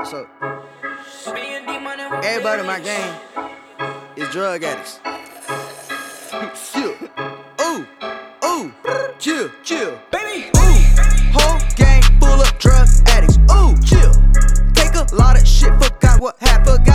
So, everybody in my gang is drug addicts. Chill. Ooh, ooh, chill, chill. Baby, whole gang full of drug addicts. Ooh, chill. Take a lot of shit, forgot what happened.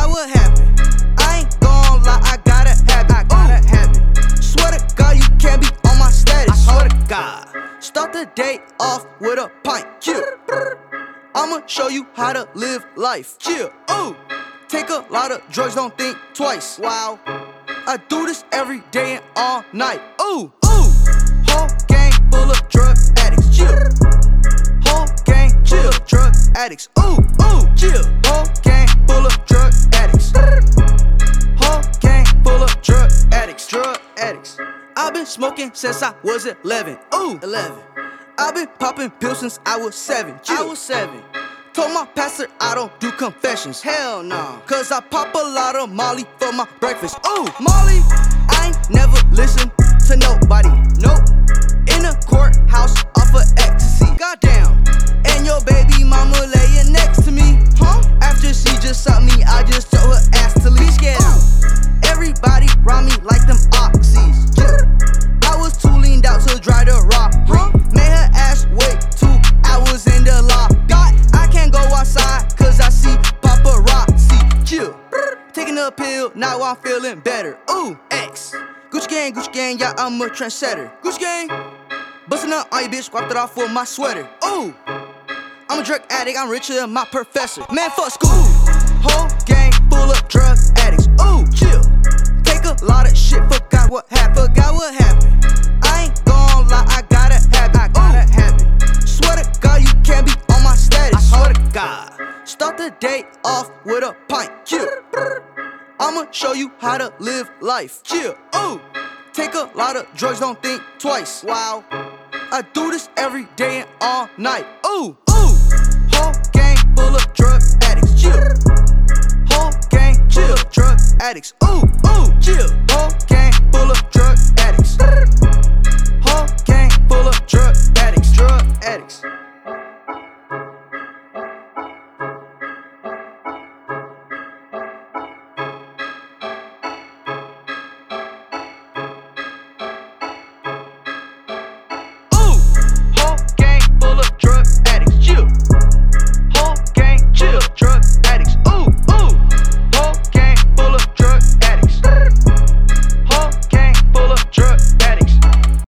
I ain't gon' lie, I gotta have it. Swear to God, you can't be on my status. I swear to God. Start the day off with a pint. Chill. I'ma show you how to live life. Chill. Ooh. Take a lot of drugs, don't think twice. Wow. I do this every day and all night. Ooh, ooh. Whole gang full of drug addicts. Chill. Whole gang chill. Drug addicts. Ooh, ooh. Chill. Whole gang full of drug addicts. Whole gang full of drug addicts. Drug addicts. I've been smoking since I was 11. Ooh, 11. I've been popping pills since I was 7. Chill. I was 7. Told my pastor I don't do confessions. Hell no. Cause I pop a lot of Molly for my breakfast. Ooh, Molly. I ain't never listened to nobody. Nope. In a courthouse off of ecstasy. Goddamn. And your baby mama laying next to me. Huh? After she just sucked me, I just told her ass to leave. Get out. Everybody round me like them oxys. I was too leaned out to dry the rock. Huh? Made her ass wait 2 hours in the lock. Go outside, cause I see paparazzi. Chill. Taking a pill, now I'm feeling better. Ooh, X. Gucci gang, yeah, I'm a trendsetter. Gucci gang. Bustin' up on you, bitch, wiped it off with my sweater. Ooh. I'm a drug addict, I'm richer than my professor. Man, fuck school. Whole gang full of drug addicts. Ooh, chill. Take a lot of shit, forgot what happened. I ain't gon' lie, I gotta have it. Swear to God, you can't be on my status. I swear to God. Start the day off with a pint. Chill. I'ma show you how to live life. Chill. Ooh. Take a lot of drugs, don't think twice. Wow. I do this every day and all night. Ooh, ooh. Whole gang full of drug addicts. Chill. Whole gang chill. Drug addicts. Ooh, ooh. Chill. Whole gang full of drug addicts. Whole gang full of drug addicts. Drug addicts.